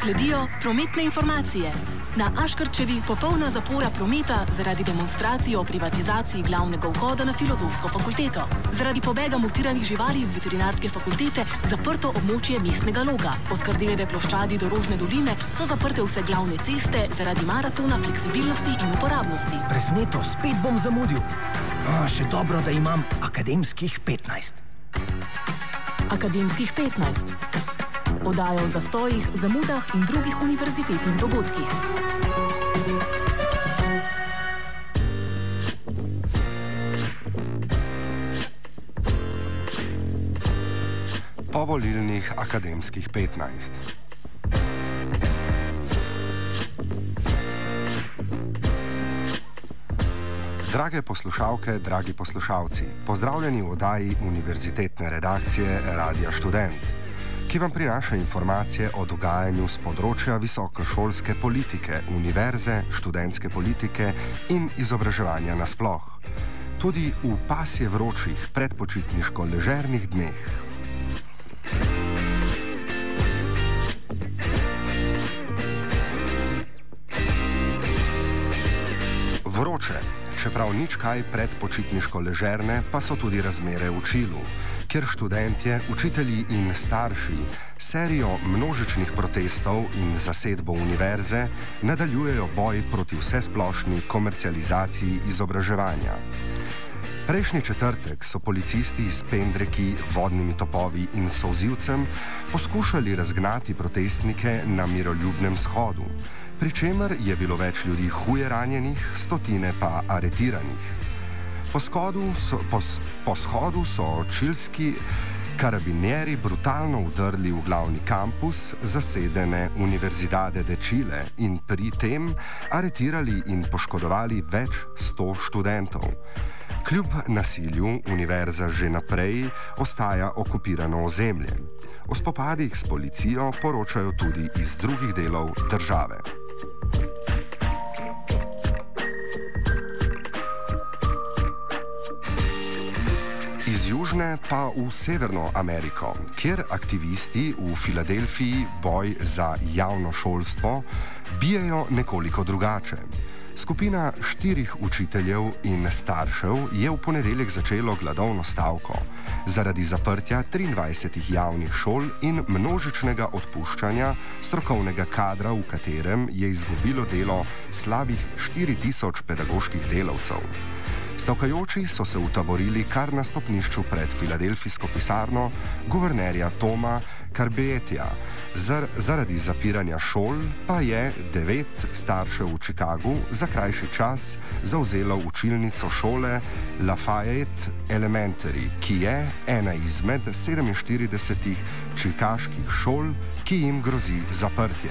Sledijo prometne informacije. Na Aškerčevi popolna zapora prometa zaradi demonstracije o privatizaciji glavnega vhoda na Filozofsko fakulteto. Zaradi pobega mutiranih živali iz veterinarske fakultete zaprto območje mestnega loga. Od Kardeljeve ploščadi do Rožne doline so zaprte vse glavne ceste zaradi maratona fleksibilnosti in uporabnosti. Presneto, spet bom zamudil. Še dobro, da imam akademskih 15. Akademskih 15. Oddaja o zastojih, zamudah in drugih univerzitetnih dogodkih. Povolilnih akademskih 15. Drage poslušalke, dragi poslušalci, pozdravljeni v oddaji univerzitetne redakcije Radia Študent, ki vam prinaša informacije o dogajanju z področja visokošolske politike, univerze, študentske politike in izobraževanja nasploh. Tudi v pasje vročih predpočitniško ležernih dneh. Vroče. Čeprav nič kaj predpočitniško ležerne, pa so tudi razmere v Čilu, kjer študentje, učitelji in starši serijo množičnih protestov in zasedbo univerze nadaljujejo boj proti vsesplošni komercializaciji izobraževanja. Prejšnji četrtek so policisti s pendreki, vodnimi topovi in solzivcem poskušali razgnati protestnike na miroljubnem shodu, pri čemer je bilo več ljudi huje ranjenih, stotine pa aretiranih. Po shodu so čilski karabinieri brutalno vdrli v glavni kampus zasedene Universidade de Chile in pri tem aretirali in poškodovali več 100 študentov. Kljub nasilju univerza že naprej ostaja okupirano ozemlje. O spopadih s policijo poročajo tudi iz drugih delov države. Iz Južne pa v Severno Ameriko, kjer aktivisti v Filadelfiji boj za javno šolstvo bijejo nekoliko drugače. Skupina 4 učiteljev in staršev je v ponedeljek začelo gladovno stavko zaradi zaprtja 23 javnih šol in množičnega odpuščanja strokovnega kadra, v katerem je izgubilo delo slabih 4000 pedagoških delavcev. Stavkajoči so se utaborili kar na stopnišču pred filadelfijsko pisarno guvernerja Toma Carbeetija. Zaradi zapiranja šol pa je 9 staršev v Chicagu za krajši čas zavzelo učilnico šole Lafayette Elementary, ki je ena izmed 47 čikaških šol, ki jim grozi zaprtje.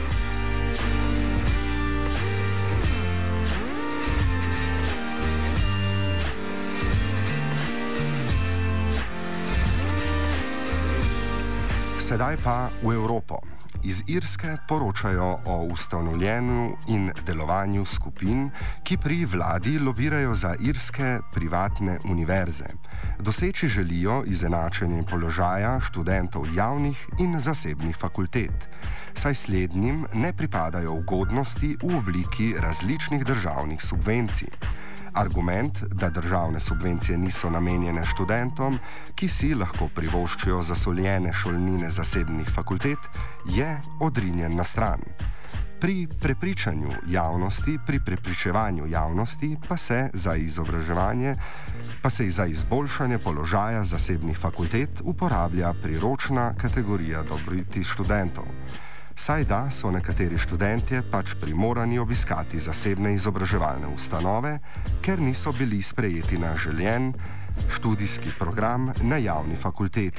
Sedaj pa v Evropo. Iz Irske poročajo o ustanovljenju in delovanju skupin, ki pri vladi lobirajo za irske privatne univerze. Doseči želijo izenačenje položaja študentov javnih in zasebnih fakultet, saj slednjim ne pripadajo ugodnosti v obliki različnih državnih subvencij. Argument, da državne subvencije niso namenjene študentom, ki si lahko privoščijo zasoljene šolnine zasebnih fakultet, je odrinjen na stran. Pri prepričevanju javnosti pa se za izboljšanje položaja zasebnih fakultet uporablja priročna kategorija dobroti študentov. Saj da so nekateri študentje pač primorani obiskati zasebne izobraževalne ustanove, ker niso bili sprejeti na željen študijski program na javni fakulteti.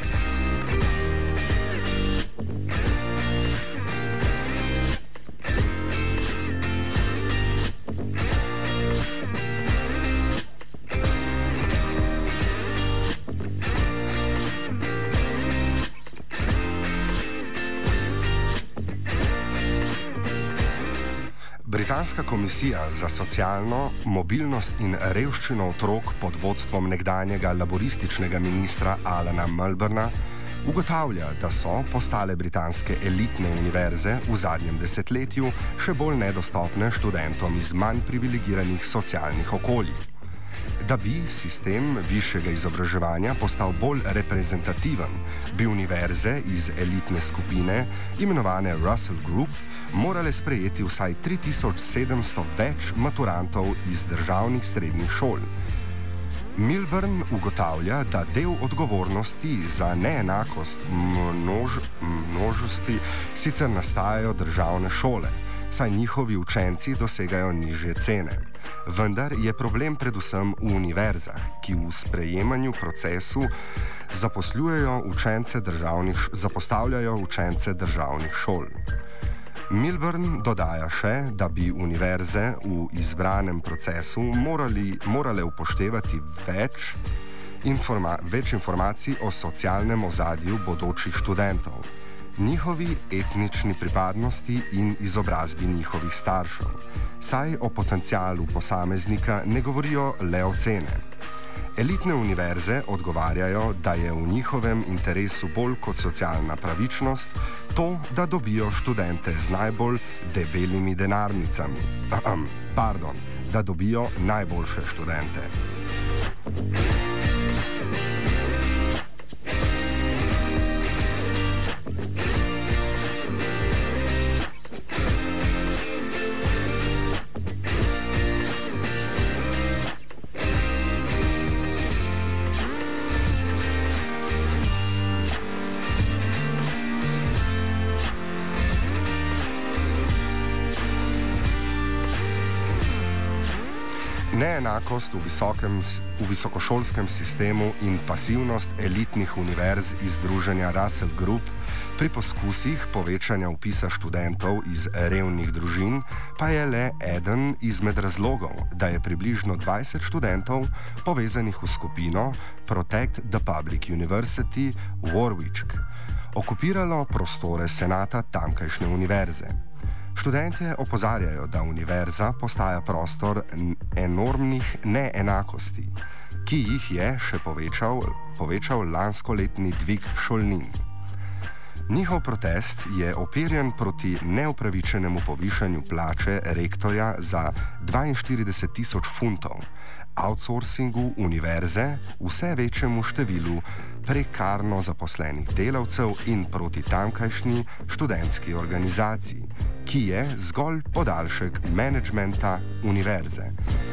Britanska komisija za socialno mobilnost in revščino otrok pod vodstvom nekdanjega laborističnega ministra Alana Milburna Ugotavlja, da so postale britanske elitne univerze v zadnjem desetletju še bolj nedostopne študentom iz manj privilegiranih socialnih okolij. Da bi sistem višjega izobraževanja postal bolj reprezentativen, bi univerze iz elitne skupine, imenovane Russell Group, morale sprejeti vsaj 3700 več maturantov iz državnih srednjih šol. Milburn ugotavlja, da del odgovornosti za neenakost množnosti sicer nastajajo državne šole, saj njihovi učenci dosegajo nižje cene. Vendar je problem predvsem v univerzah, ki v sprejemanju procesu zapostavljajo učence državnih šol. Milburn dodaja še, da bi univerze v izbranem procesu morale upoštevati več informacij o socialnem ozadju bodočih študentov, njihovi etnični pripadnosti in izobrazbi njihovih staršev, saj o potencialu posameznika ne govorijo le ocene. Elitne univerze odgovarjajo, da je v njihovem interesu bolj kot socialna pravičnost to, da dobijo študente z najbolj debelimi denarnicami. Da dobijo najboljše študente. Neenakost v visokošolskem sistemu in pasivnost elitnih univerz iz združenja Russell Group pri poskusih povečanja vpisa študentov iz revnih družin pa je le eden izmed razlogov, da je približno 20 študentov povezanih v skupino Protect the Public University Warwick okupiralo prostore senata tamkajšnje univerze. Študentje opozarjajo, da univerza postaja prostor enormnih neenakosti, ki jih je še povečal lanskoletni dvig šolnin. Njihov protest je uperjen proti neupravičenemu povišanju plače rektorja za 42.000 funtov, outsourcingu univerze, vse večjemu številu prekarno zaposlenih delavcev in proti tamkajšnji študentski organizaciji, ki je zgolj podaljšek menedžmenta univerze.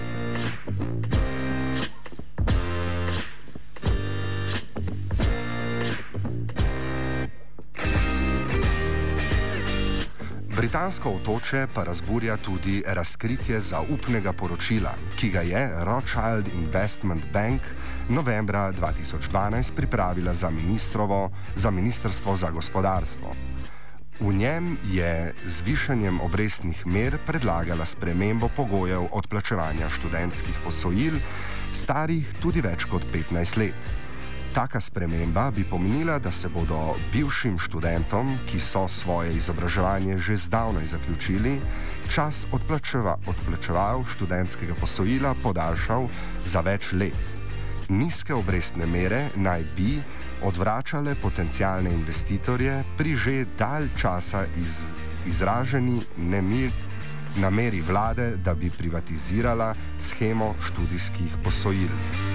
Britansko otočje pa razburja tudi razkritje zaupnega poročila, ki ga je Rothschild Investment Bank novembra 2012 pripravila za Ministrstvo za gospodarstvo. V njem je z višanjem obrestnih mer predlagala spremembo pogojev odplačevanja študentskih posojil, starih tudi več kot 15 let. Taka sprememba bi pomenila, da se bodo bivšim študentom, ki so svoje izobraževanje že zdavnaj zaključili, čas odplačeval študentskega posojila podaljšal za več let. Nizke obrestne mere naj bi odvračale potencialne investitorje pri že dalj časa izraženi nameri vlade, da bi privatizirala shemo študijskih posojil.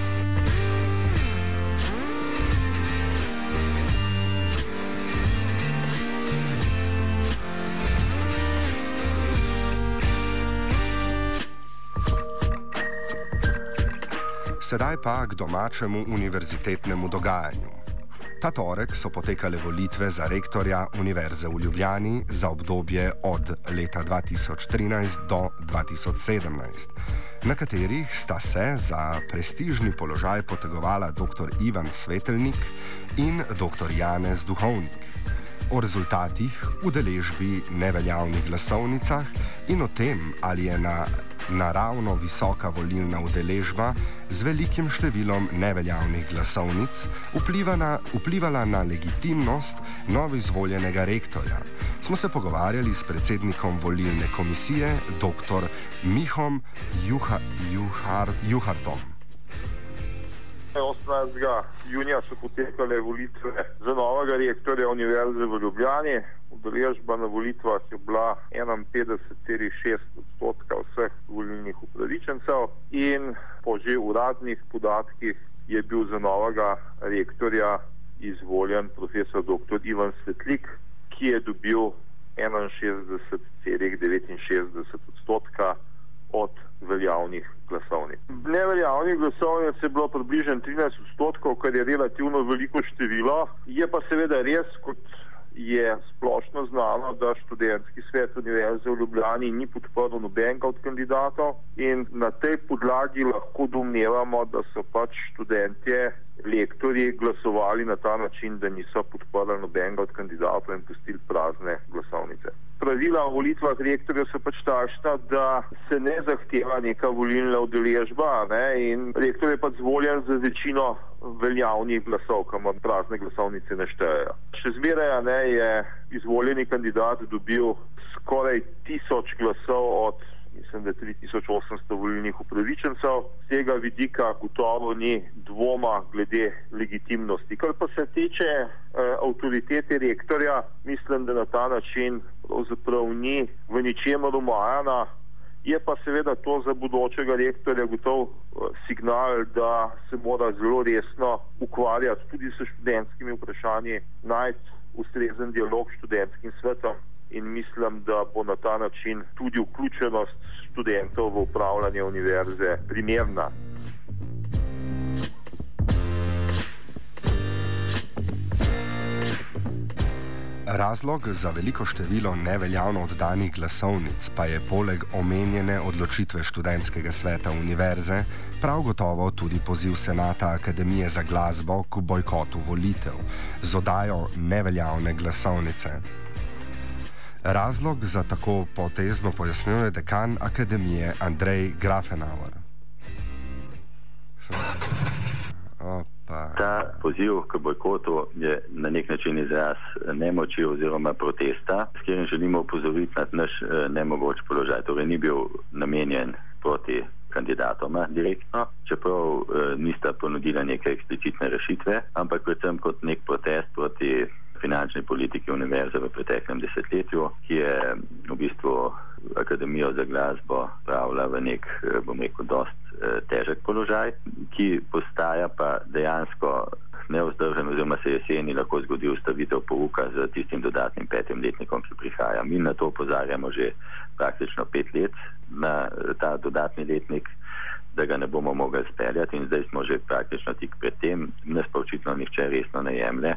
Sedaj pa k domačemu univerzitetnemu dogajanju. Ta torek so potekale volitve za rektorja Univerze v Ljubljani za obdobje od leta 2013 do 2017, na katerih sta se za prestižni položaj potegovala dr. Ivan Svetelnik in dr. Janez Duhovnik. O rezultatih, udeležbi, neveljavnih glasovnicah in o tem, ali je naravno visoka volilna udeležba z velikim številom neveljavnih glasovnic vplivala na legitimnost novoizvoljenega rektorja, smo se pogovarjali s predsednikom volilne komisije dr. Mihom Juhartom. 18. junija so potekale volitve za novega rektorja Univerze v Ljubljani. Udeležba na volitvah je bila 51,6% vseh volilnih upravičencev in po že uradnih podatkih je bil za novega rektorja izvoljen profesor dr. Ivan Svetlik, ki je dobil 61,69% od veljavnih glasovnic. Neveljavnih glasovnic je bilo približno 13%, kar je relativno veliko število. Je pa seveda res, kot je splošno znano, da študentski svet Univerze v Ljubljani ni podprl nobenega od kandidatov in na tej podlagi lahko domnevamo, da so pač študentje, lektorji glasovali na ta način, da niso podprli nobenega od kandidatov in pustili prazne glasovnice. Pravila o volitvah rektorjev so pač takšna, da se ne zahteva neka volilna udeležba, in rektor je pač zvoljen za večino veljavnih glasov, kamor prazne glasovnice ne štejejo. Še zmeraj je izvoljeni kandidat dobil skoraj 1000 glasov od, mislim, da 3800 volilnih upravičencev. Z tega vidika gotovo ni dvoma glede legitimnosti. Kar pa se tiče avtoritete rektorja, mislim, da na ta način pravzaprav ni v ničemer omajana. Je pa seveda to za bodočega rektorja gotov signal, da se mora zelo resno ukvarjati tudi s študentskimi vprašanji, najti ustrezen dialog s študentskim svetom in mislim, da bo na ta način tudi vključenost študentov v upravljanje univerze primerna. Razlog za veliko število neveljavno oddanih glasovnic pa je poleg omenjene odločitve študentskega sveta univerze prav gotovo tudi poziv Senata Akademije za glasbo k bojkotu volitev z oddajo neveljavne glasovnice. Razlog za tako potezno pojasnjuje dekan Akademije Andrej Grafenauer. Ta poziv k bojkotu je na nek način izraz nemoči oziroma protesta, s katerim želimo opozoriti na naš nemogoč položaj. Torej ni bil namenjen proti kandidatoma direktno, čeprav nista ponudila neke eksplicitne rešitve, ampak predvsem kot nek protest proti finančni politiki univerze v preteklem desetletju, ki je v bistvu Akademijo za glasbo pravila v nek, bom rekel, dost težek položaj, ki postaja pa dejansko nevzdržen oziroma se jeseni lahko zgodi ustavitev pouka z tistim dodatnim 5. letnikom, ki prihaja. Mi na to opozarjamo že praktično 5 let na ta dodatni letnik, da ga ne bomo mogli speljati in zdaj smo že praktično tik pred tem, nas pa očitno nihče resno ne jemlje.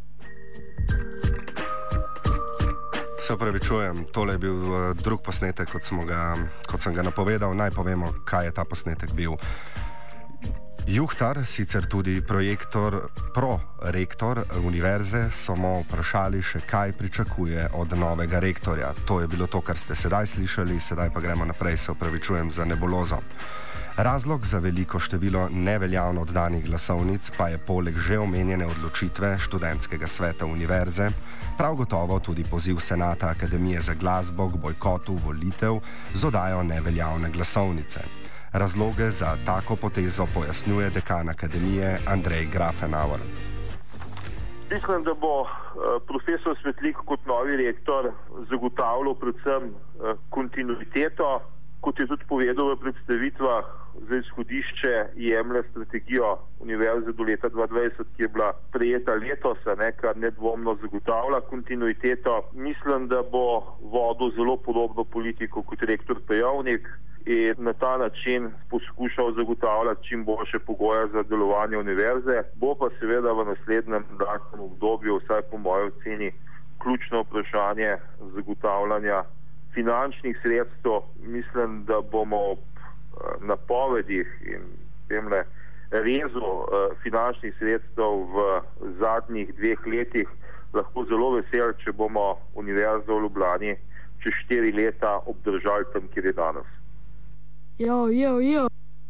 Se opravičujem, tole je bil drug posnetek, kot sem ga napovedal. Naj povemo, kaj je ta posnetek bil. Juhtar, sicer tudi prorektor univerze, smo vprašali še, kaj pričakuje od novega rektorja. To je bilo to, kar ste sedaj slišali, sedaj pa gremo naprej, se opravičujem za nebulozo. Razlog za veliko število neveljavno oddanih glasovnic pa je poleg že omenjene odločitve študentskega sveta univerze prav gotovo tudi poziv Senata Akademije za glasbo k bojkotu volitev z oddajo neveljavne glasovnice. Razloge za tako potezo pojasnjuje dekan Akademije Andrej Grafenauer. Mislim, da bo profesor Svetlik kot novi rektor zagotavljal predvsem kontinuiteto, kot je tudi povedal v predstavitvah, za izhodišče jemlje strategijo univerze do leta 2020, ki je bila prejeta letos, kar nedvomno zagotavlja kontinuiteto. Mislim, da bo vodil zelo podobno politiko kot rektor Pejovnik in na ta način poskušal zagotavljati čim boljše pogoje za delovanje univerze. Bo pa seveda v naslednjem mandatnem obdobju, vsaj po moji oceni, ključno vprašanje zagotavljanja finančnih sredstev. Mislim, da bomo ob napovedih in temle rezu finančnih sredstev v zadnjih 2 letih lahko zelo veseli, če bomo univerzo v Ljubljani čez 4 leta obdržali tam, kjer je danes. Jo.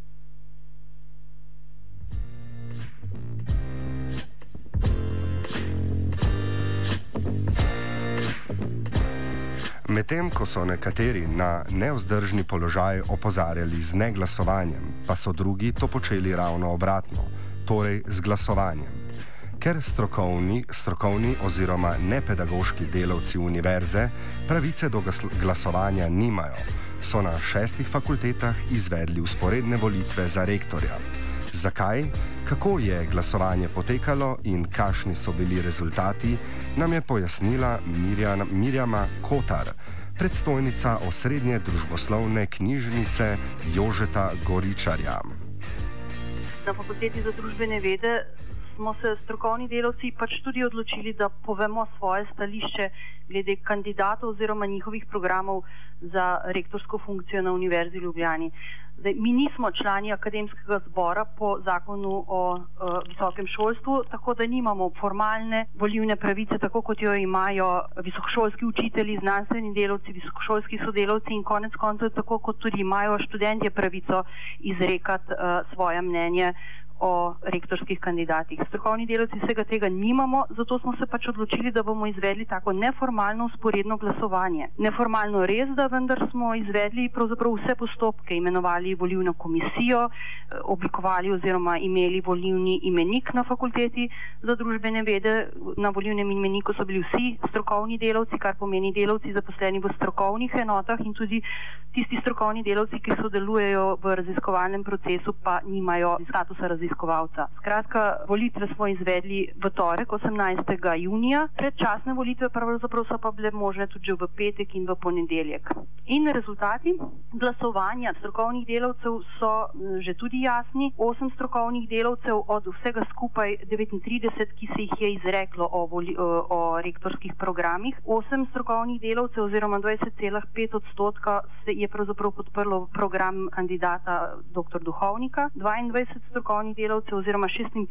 Medtem ko so nekateri na nevzdržni položaj opozarjali z neglasovanjem, pa so drugi to počeli ravno obratno. torej z glasovanjem. Ker strokovni oziroma nepedagoški delavci univerze pravice do glasovanja nimajo, so na 6 fakultetah izvedli vzporedne volitve za rektorja. Zakaj, kako je glasovanje potekalo in kakšni so bili rezultati, nam je pojasnila Mirjama Kotar, predstojnica osrednje družboslovne knjižnice Jožeta Goričarja. Na Fakulteti za družbene vede smo se strokovni delavci pač tudi odločili, da povemo svoje stališče glede kandidatov oziroma njihovih programov za rektorsko funkcijo na Univerzi v Ljubljani. Zdaj, mi nismo člani akademskega zbora po zakonu o visokem šolstvu, tako da nimamo formalne volilne pravice, tako kot jo imajo visokošolski učitelji, znanstveni delavci, visokošolski sodelavci in konec koncev tako kot tudi imajo študentje pravico izrekati svoje mnenje o rektorskih kandidatih. Strokovni delavci vsega tega nimamo, zato smo se pač odločili, da bomo izvedli tako neformalno vzporedno glasovanje. Neformalno res, da vendar smo izvedli pravzaprav vse postopke, imenovali volilno komisijo, oblikovali oziroma imeli volilni imenik na Fakulteti za družbene vede. Na volilnem imeniku so bili vsi strokovni delavci, kar pomeni delavci zaposleni v strokovnih enotah in tudi tisti strokovni delavci, ki sodelujejo v raziskovalnem procesu, pa nimajo statusa raziskovalca. Skratka, volitve smo izvedli v torek, 18. junija. Predčasne volitve pravzaprav so pa bile možne tudi že v petek in v ponedeljek. In rezultati glasovanja strokovnih delavcev so že tudi jasni. 8 strokovnih delavcev od vsega skupaj 39, ki se jih je izreklo o rektorskih programih. 8 strokovnih delavcev oziroma 20,5% je pravzaprav podprlo program kandidata dr. Duhovnika. 22 strokovnih delavcev oziroma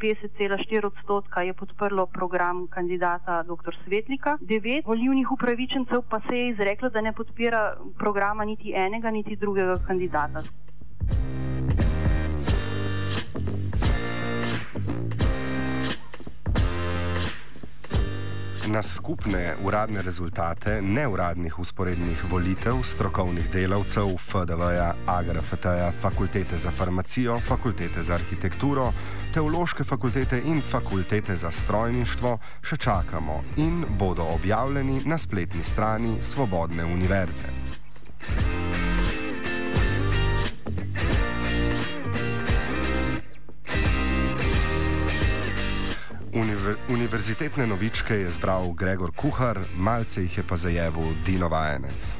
56,4% je podprlo program kandidata dr. Svetlika. 9 volilnih upravičencev pa se je izreklo, da ne podpira programa niti enega, niti drugega kandidata. Na skupne uradne rezultate neuradnih vzporednih volitev strokovnih delavcev FDV-ja, AGRFT-ja, Fakultete za farmacijo, Fakultete za arhitekturo, Teološke fakultete in Fakultete za strojništvo še čakamo in bodo objavljeni na spletni strani Svobodne univerze. Univerzitetne novičke je zbral Gregor Kuhar, malce jih je pa zajebil Dino Vajenec.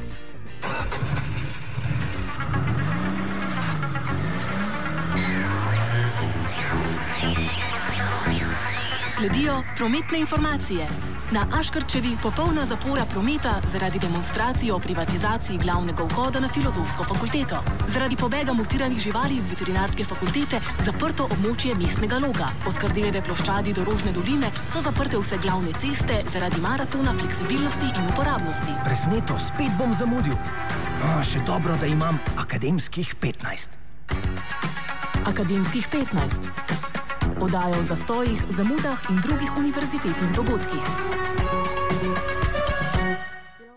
Sledijo prometne informacije. Na Aškerčevi popolna zapora prometa zaradi demonstracij o privatizaciji glavnega vhoda na Filozofsko fakulteto. Zaradi pobega mutiranih živali iz veterinarske fakultete zaprto območje mestnega loga. Od Kardeljeve ploščadi do Rožne doline so zaprte vse glavne ceste zaradi maratona fleksibilnosti in uporabnosti. Presneto, spet bom zamudil. Še dobro, da imam akademskih 15. Akademskih 15. Oddaja o zastojih, zamudah in drugih univerzitetnih dogodkih.